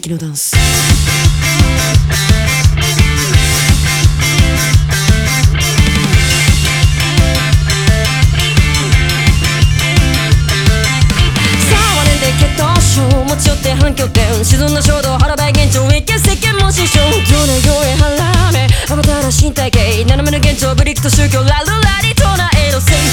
力のダンス。持ち寄って反響点沈んだ衝動腹ばい現状一見世間も師匠どれより腹めアバターら身体系斜めの現状ブリックと宗教ラルラリ唱えろせい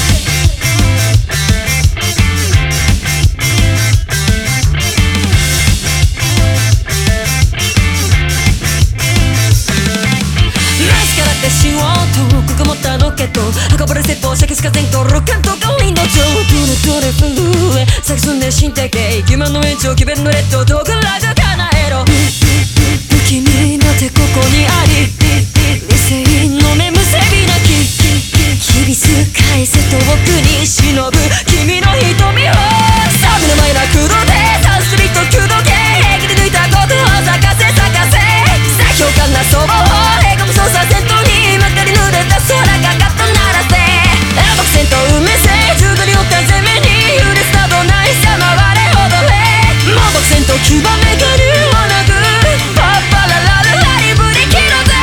しようとくぐもったロケット運ばれ説法灼熱化前頭ロケットがウィンドウ上どれどれ震え咲き進んで身体系欺瞞の延長奇弁のレッド道具ラグ叶えろ君の手ここにあり理性の目むせびなき響す返せ遠くに忍ぶ君の瞳をサビの前な空洞でサンスクリット弓道系平気で抜いたことを咲かせ咲かせ最強感なそばをへこむ操作戦闘にまかり濡れた空がガッと鳴らせ僕戦闘運命性重度によった前面に揺れすなどないさ回れ踊れもう僕戦闘9番目が竜を殴るパッパララララリブリキロダ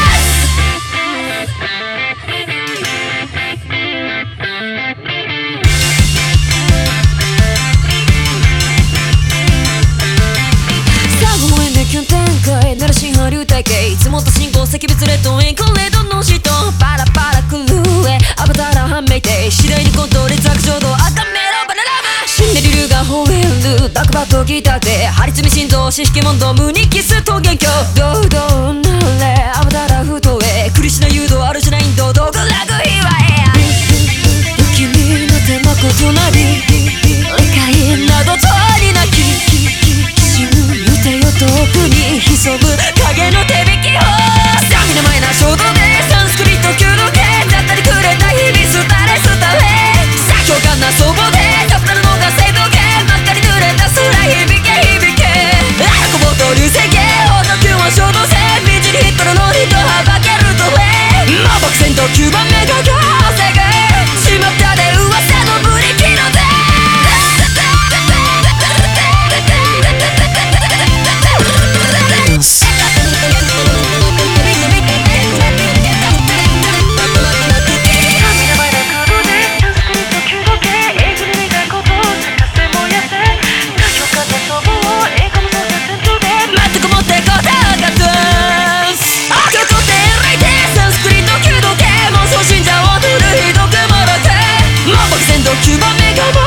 キュン展開なら新波流体系いつもと進行赤別レッドインコレードの人パラパラ狂えアバターら判明て次第にコント劣悪衝動赤メロバナラマ死んでる竜が吠えるダックバットギターで張り詰め心臓四式問答無にキスと元凶堂々なれアバターら太えクリシナ誘導あるじゃないん道道具ラグヒワエア君の手のことなり理解など通りなき手よ遠くに潜む影の手引きをサビの前な衝動でサンスクリット弓道系だったりくれた日々スタレスタレ最強感な総合でタプタルのが正当系真っ赤に濡れた空響け響け運ぼうと流星系ほんの9は衝動性ビジにヒットのノリとはばけるとレもう僕戦闘9番目が稼ぐしまったで噂のブリキの手9番目が